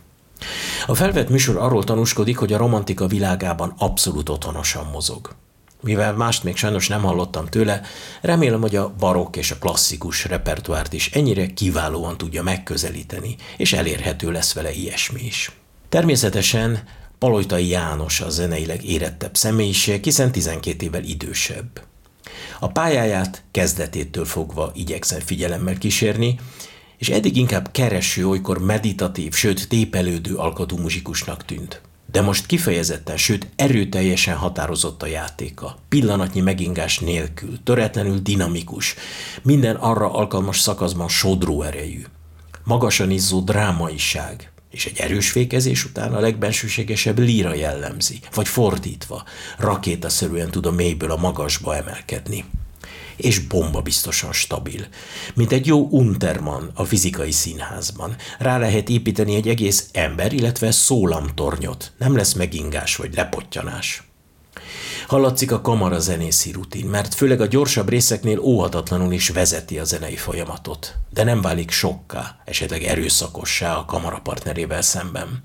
A felvett műsor arról tanúskodik, hogy a romantika világában abszolút otthonosan mozog. Mivel mást még sajnos nem hallottam tőle, remélem, hogy a barokk és a klasszikus repertoárt is ennyire kiválóan tudja megközelíteni, és elérhető lesz vele ilyesmi is. Természetesen Palotai János a zeneileg érettebb személyiség, hiszen 12 évvel idősebb. A pályáját kezdetétől fogva igyekszem figyelemmel kísérni, és eddig inkább kereső, olykor meditatív, sőt tépelődő alkatú muzsikusnak tűnt. De most kifejezetten, sőt erőteljesen határozott a játéka. Pillanatnyi megingás nélkül, töretlenül dinamikus, minden arra alkalmas szakaszban sodró erejű. Magasan izzó drámaiság, és egy erős fékezés után a legbensőségesebb líra jellemzi, vagy fordítva, rakétaszerűen tud a mélyből a magasba emelkedni. És bomba biztosan stabil. Mint egy jó Untermann a fizikai színházban. Rá lehet építeni egy egész ember, illetve szólamtornyot. Nem lesz megingás vagy lepottyanás. Hallatszik a kamarazenészi rutin, mert főleg a gyorsabb részeknél óhatatlanul is vezeti a zenei folyamatot, de nem válik sokká, esetleg erőszakossá a kamarapartnerével szemben.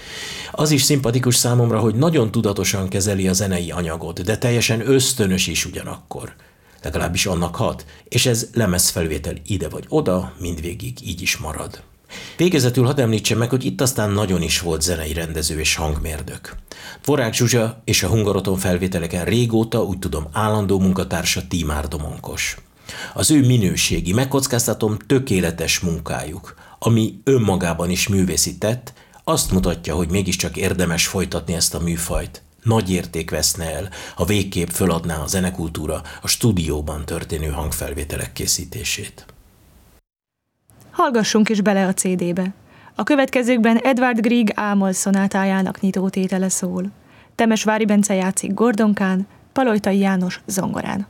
Az is szimpatikus számomra, hogy nagyon tudatosan kezeli a zenei anyagot, de teljesen ösztönös is ugyanakkor. Legalábbis annak hat, és ez lemezfelvétel ide vagy oda, mindvégig így is marad. Végezetül hadd említsem meg, hogy itt aztán nagyon is volt zenei rendező és hangmérdök. Dvořák Zsuzsa és a Hungaroton felvételeken régóta, úgy tudom, állandó munkatársa Tímár Domonkos. Az ő minőségi, megkockáztatom, tökéletes munkájuk, ami önmagában is művészi tett, azt mutatja, hogy mégiscsak érdemes folytatni ezt a műfajt. Nagy érték veszne el, ha végképp föladná a zenekultúra a stúdióban történő hangfelvételek készítését. Hallgassunk is bele a CD-be. A következőkben Edvard Grieg Ámol szonátájának nyitótétele szól. Temesvári Bence játszik gordonkán, Palotai János zongorán.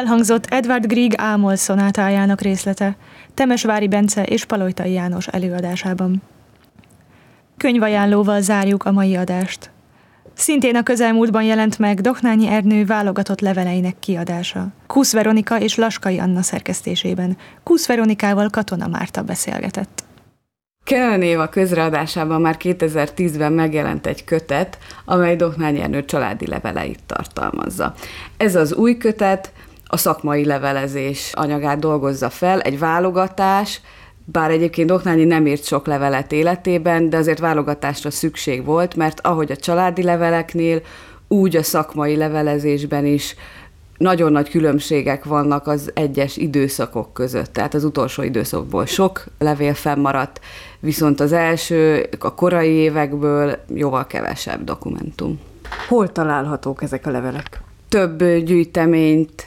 Elhangzott Edvard Grieg Ámol szonátájának részlete, Temesvári Bence és Palojtai János előadásában. Könyvajánlóval zárjuk a mai adást. Szintén a közelmúltban jelent meg Doknányi Ernő válogatott leveleinek kiadása. Kusz Veronika és Laskai Anna szerkesztésében. Kusz Veronikával Katona Márta beszélgetett. Kellen Éva közreadásában már 2010-ben megjelent egy kötet, amely Doknányi Ernő családi leveleit tartalmazza. Ez az új kötet a szakmai levelezés anyagát dolgozza fel, egy válogatás, bár egyébként Doknányi nem írt sok levelet életében, de azért válogatásra szükség volt, mert ahogy a családi leveleknél, úgy a szakmai levelezésben is nagyon nagy különbségek vannak az egyes időszakok között. Tehát az utolsó időszakból sok levél fennmaradt, viszont az első, a korai évekből jóval kevesebb dokumentum. Hol találhatók ezek a levelek? Több gyűjteményt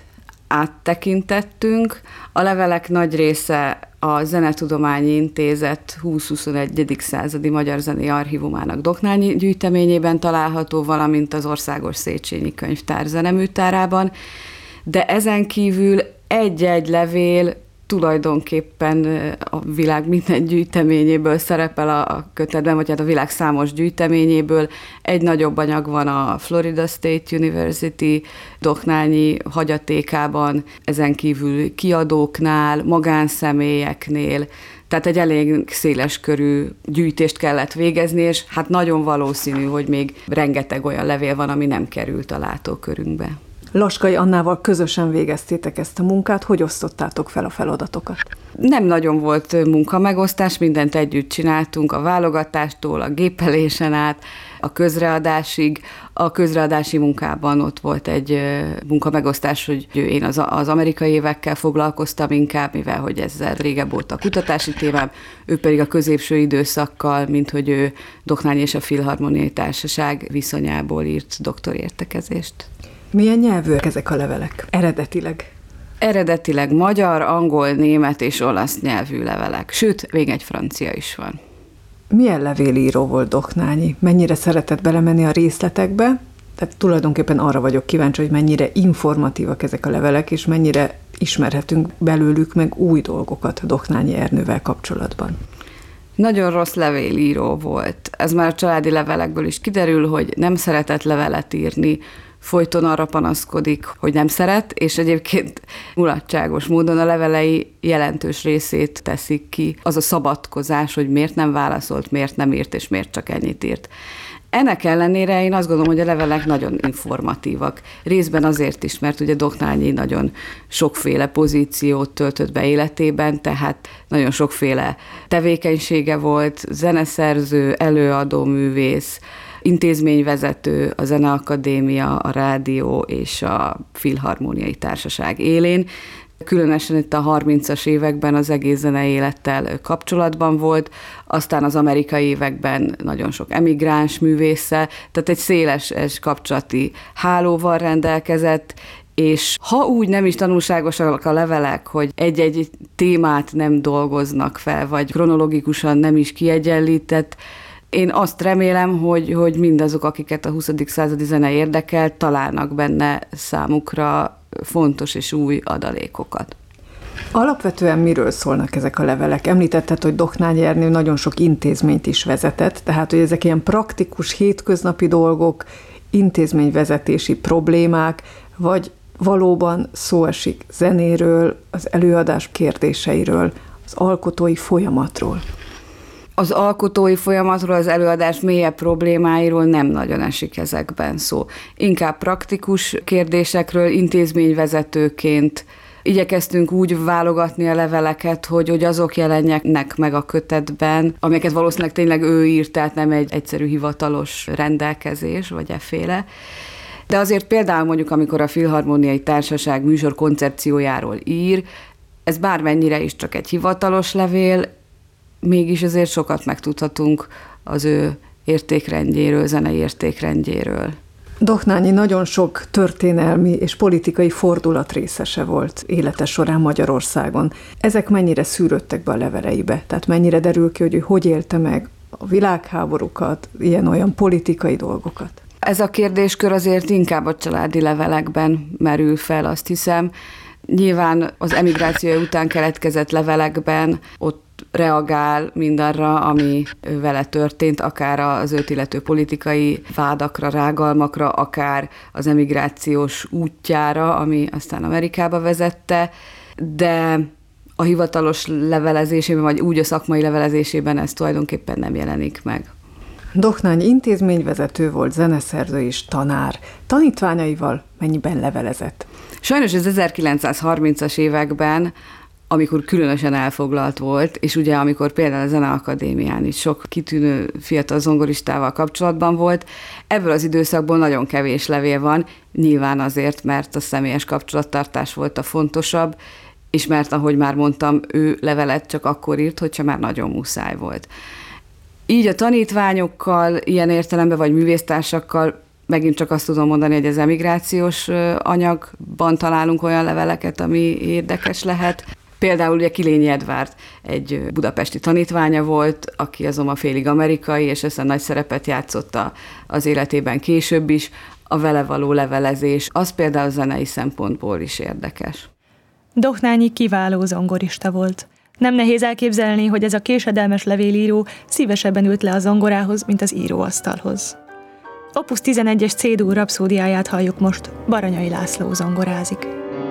áttekintettünk. A levelek nagy része a Zenetudományi Intézet 20-21. századi magyar zenei archívumának Doknányi gyűjteményében található, valamint az Országos Széchenyi Könyvtár zeneműtárában, de ezen kívül egy-egy levél tulajdonképpen a világ minden gyűjteményéből szerepel a kötetben, vagy hát a világ számos gyűjteményéből. Egy nagyobb anyag van a Florida State University Doknányi hagyatékában, ezen kívül kiadóknál, magánszemélyeknél, tehát egy elég széles körű gyűjtést kellett végezni, és hát nagyon valószínű, hogy még rengeteg olyan levél van, ami nem került a látókörünkbe. Laskai Annával közösen végeztétek ezt a munkát, hogy osztottátok fel a feladatokat? Nem nagyon volt munkamegosztás, mindent együtt csináltunk, a válogatástól, a gépelésen át, a közreadásig. A közreadási munkában ott volt egy munkamegosztás, hogy én az amerikai évekkel foglalkoztam inkább, mivel hogy ezzel régebb volt a kutatási témám, ő pedig a középső időszakkal, mint hogy ő Doknányi és a Filharmoniai Társaság viszonyából írt doktorértekezést. Milyen nyelvűek ezek a levelek eredetileg? Eredetileg magyar, angol, német és olasz nyelvű levelek, sőt, még egy francia is van. Milyen levélíró volt Doknányi? Mennyire szeretett belemenni a részletekbe? Tehát tulajdonképpen arra vagyok kíváncsi, hogy mennyire informatívak ezek a levelek, és mennyire ismerhetünk belőlük meg új dolgokat Doknányi Ernővel kapcsolatban. Nagyon rossz levélíró volt. Ez már a családi levelekből is kiderül, hogy nem szeretett levelet írni, folyton arra panaszkodik, hogy nem szeret, és egyébként mulatságos módon a levelei jelentős részét teszik ki. Az a szabadkozás, hogy miért nem válaszolt, miért nem írt, és miért csak ennyit írt. Ennek ellenére én azt gondolom, hogy a levelek nagyon informatívak. Részben azért is, mert ugye Doknányi nagyon sokféle pozíciót töltött be életében, tehát nagyon sokféle tevékenysége volt, zeneszerző, előadó, művész, intézményvezető, a Zeneakadémia, a Rádió és a Filharmoniai Társaság élén. Különösen itt a 30-as években az egész zenei élettel kapcsolatban volt, aztán az amerikai években nagyon sok emigráns művésszel, tehát egy széles kapcsolati hálóval rendelkezett, és ha úgy nem is tanulságosak a levelek, hogy egy-egy témát nem dolgoznak fel, vagy kronológikusan nem is kiegyenlített, én azt remélem, hogy mindazok, akiket a 20. századi zene érdekel, találnak benne számukra fontos és új adalékokat. Alapvetően miről szólnak ezek a levelek? Említetted, hogy Doknányi Ernő nagyon sok intézményt is vezetett, tehát hogy ezek ilyen praktikus, hétköznapi dolgok, intézményvezetési problémák, vagy valóban szó esik zenéről, az előadás kérdéseiről, az alkotói folyamatról? Az alkotói folyamatról, az előadás mélyebb problémáiról nem nagyon esik ezekben szó. Inkább praktikus kérdésekről intézményvezetőként igyekeztünk úgy válogatni a leveleket, hogy azok jelenjenek meg a kötetben, amelyeket valószínűleg tényleg ő írt, tehát nem egy egyszerű hivatalos rendelkezés, vagy efféle. De azért például mondjuk, amikor a Filharmoniai Társaság műsor koncepciójáról ír, ez bármennyire is csak egy hivatalos levél, mégis azért sokat megtudhatunk az ő értékrendjéről, zenei értékrendjéről. Doknányi nagyon sok történelmi és politikai fordulat részese volt élete során Magyarországon. Ezek mennyire szűrődtek be a leveleibe? Tehát mennyire derül ki, hogy élte meg a világháborúkat, ilyen-olyan politikai dolgokat? Ez a kérdéskör azért inkább a családi levelekben merül fel, azt hiszem. Nyilván az emigrációja után keletkezett levelekben ott reagál mindarra, ami vele történt, akár az őt illető politikai vádakra, rágalmakra, akár az emigrációs útjára, ami aztán Amerikába vezette, de a hivatalos levelezésében, vagy úgy a szakmai levelezésében ez tulajdonképpen nem jelenik meg. Dohnányi intézményvezető volt, zeneszerző és tanár. Tanítványaival mennyiben levelezett? Sajnos az 1930-as években, amikor különösen elfoglalt volt, és ugye amikor például a Zeneakadémián is sok kitűnő fiatal zongoristával kapcsolatban volt, ebből az időszakból nagyon kevés levél van, nyilván azért, mert a személyes kapcsolattartás volt a fontosabb, és mert, ahogy már mondtam, ő levelet csak akkor írt, hogyha már nagyon muszáj volt. Így a tanítványokkal, ilyen értelemben, vagy művésztársakkal megint csak azt tudom mondani, hogy az emigrációs anyagban találunk olyan leveleket, ami érdekes lehet. Például ugye Kilényi Edvárd egy budapesti tanítványa volt, aki azonban félig amerikai, és ezen nagy szerepet játszott az életében később is. A vele való levelezés, az például zenei szempontból is érdekes. Dohnányi kiváló zongorista volt. Nem nehéz elképzelni, hogy ez a késedelmes levélíró szívesebben ült le a zongorához, mint az íróasztalhoz. Opus 11-es C-dur rapszódiáját halljuk most, Baranyai László zongorázik.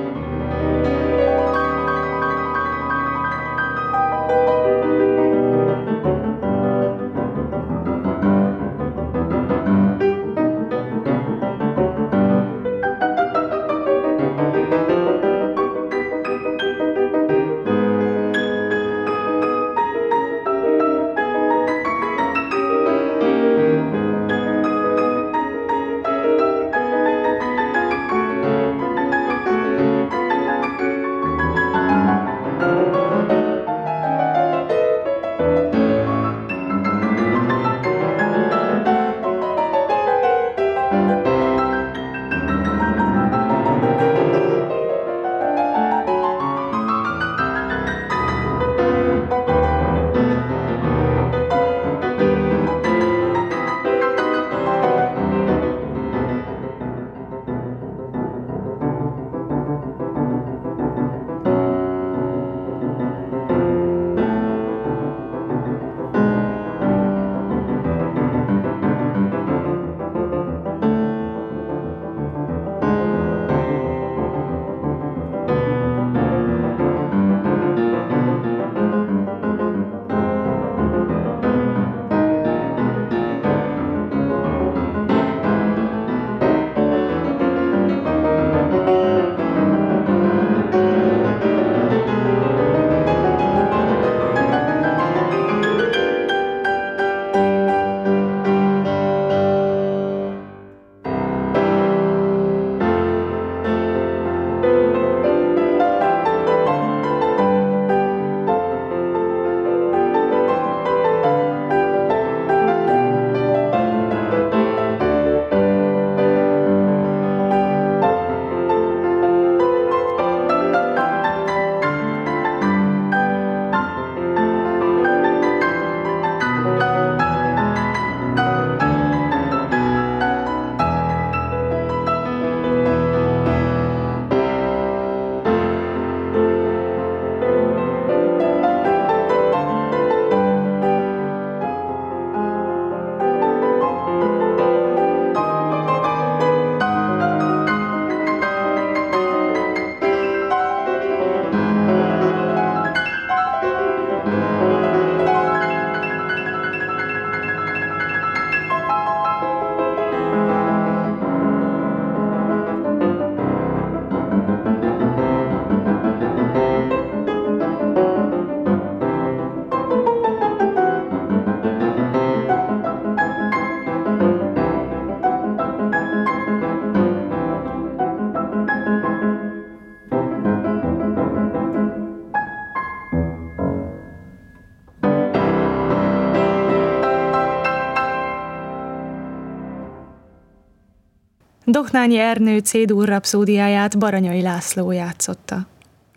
Dohnányi Ernő C-dur rapszódiáját Baranyai László játszotta.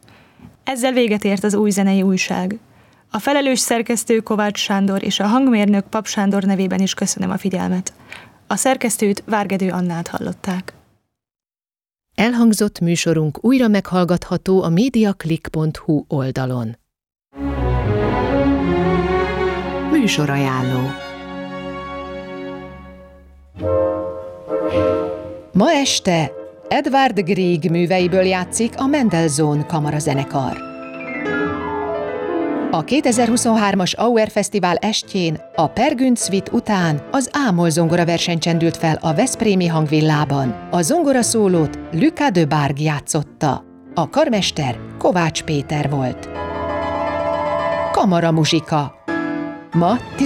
Ezzel véget ért az Új Zenei Újság. A felelős szerkesztő Kovács Sándor és a hangmérnök Pap Sándor nevében is köszönöm a figyelmet. A szerkesztőt, Várgedő Annát hallották. Elhangzott műsorunk újra meghallgatható a mediaclick.hu oldalon. Műsorajánló. Ma este Edvard Grieg műveiből játszik a Mendelssohn kamarazenekar. A 2023-as Auer Fesztivál estjén a Per Günd Suite után az Ámol zongora verseny csendült fel a veszprémi hangvillában. A zongoraszólót Lucas de Barg játszotta. A karmester Kovács Péter volt. Kamaramuzsika. Ma